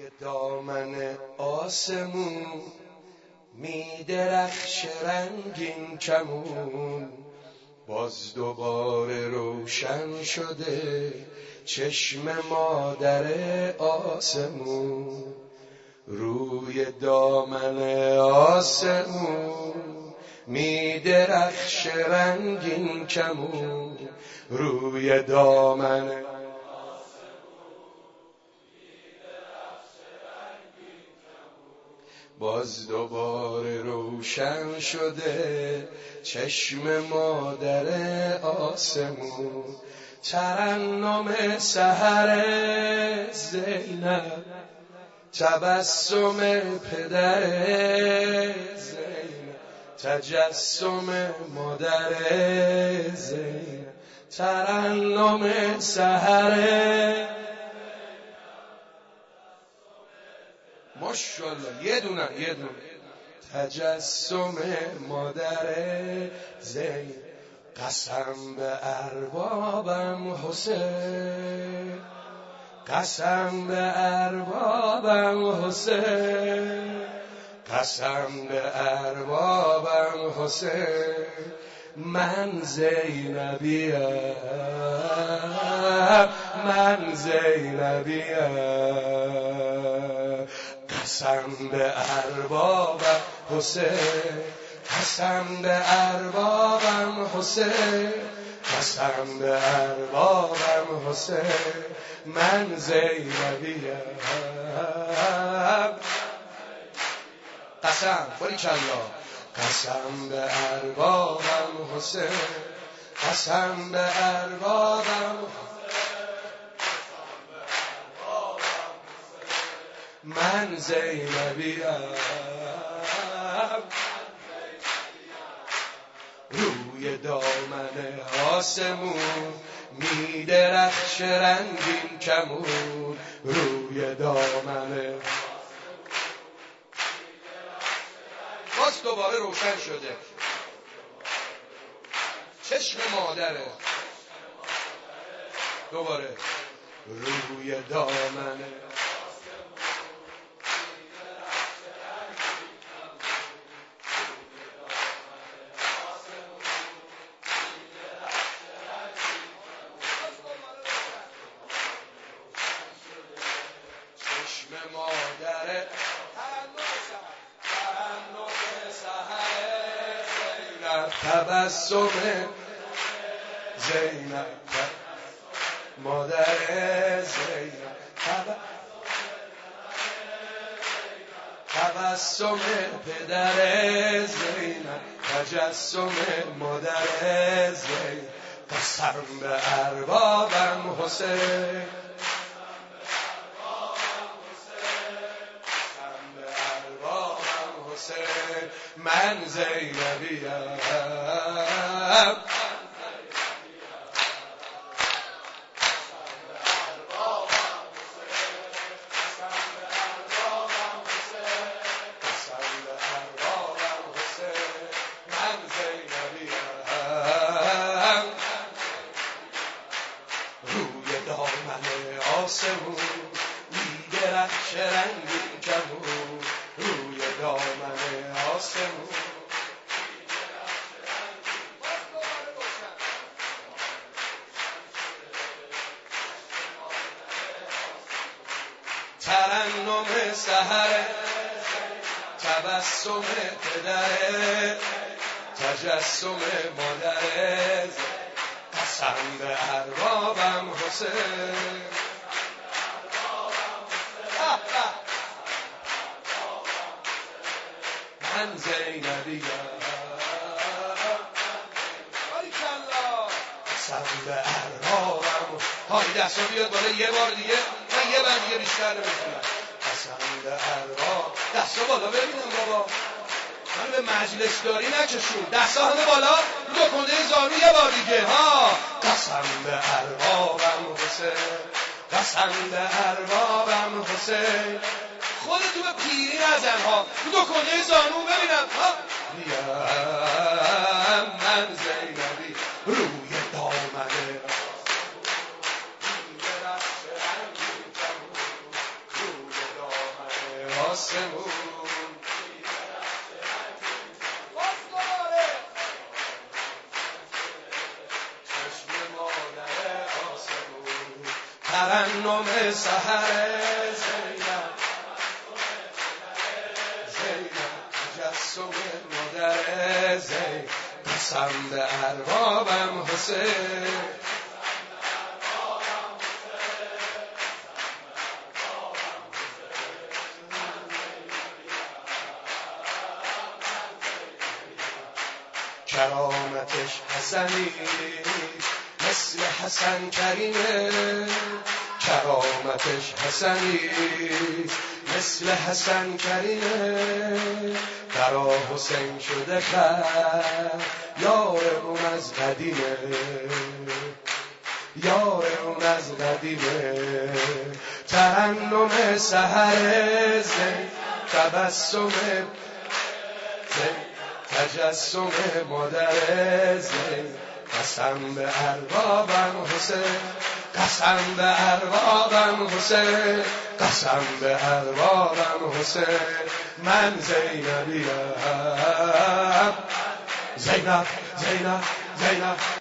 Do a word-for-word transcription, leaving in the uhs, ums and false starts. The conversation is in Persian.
روی دامن آسمون می درخش رنگین کمون، باز دوباره روشن شده چشم مادر آسمون. روی دامن آسمون می درخش رنگین کمون، روی دامن باز دوباره روشن شده چشم مادر آسمون. ترنم سحر زینب، تبسم پدر زینب، تجسم مادر زینب. ترنم سحر ماشاءالله یه دونه یه دونه تجسم مادر زین. قسم به اربابم حسین، قسم به اربابم حسین، قسم به اربابم حسین. من زینبیم، من زینبیم. قسم به اربابم حسین، قسم به اربابم حسین، قسم به اربابم حسین. من زینبیم. قسم باری کلا. قسم به اربابم حسین، قسم به اربابم من زینبیم. روی دامن آسمون می درخش رنگین کمون، روی دامن باز دوباره روشن شده چشم مادره. دوباره روی دامن چشم مادره. تبسم زینب، مادر زینب. تبسم پدر زینب، تجسم مادر زینب. قسم به اربابم حسین، من زینبیم. روی دامن آسمون می درخش رنگین کمون، روی دامن آسمون. ترنم سحر، تبسم پدر، تجسم مادر. قسم به اربابم حسین، من زینبیم. قسم به اربابم. های دستا بیاد بالا یه بار دیگه، من یه بار دیگه بیشتر نمیتونم. قسم به ارباب. دستا بالا ببینم بابا، من به مجلس داری نچشون. دستا همه بالا، دو کنده زانو یه بار دیگه ها. قسم به اربابم حسین، قسم به اربابم حسین. خودتو به پیری نزن ها، دو کنده زانو ببینم ها. میم من زینبی. روی دامنه روی آسمون ترنم سحر زینب زینب تجسم مادر زینب قسم به اربابم حسین کرامتش حسنی مثل حسن کریمه کرامتش حسنی مثل حسن کریمه برا حسین شده خر یار اون از قدیمه یار اون از قدیمه ترنم سحر زین تبسم زین تجسم مادر زین قسم به اربابم حسین قسم به اربابم حسین قسم به اربابم حسین من زینبیم زینب زینب زینب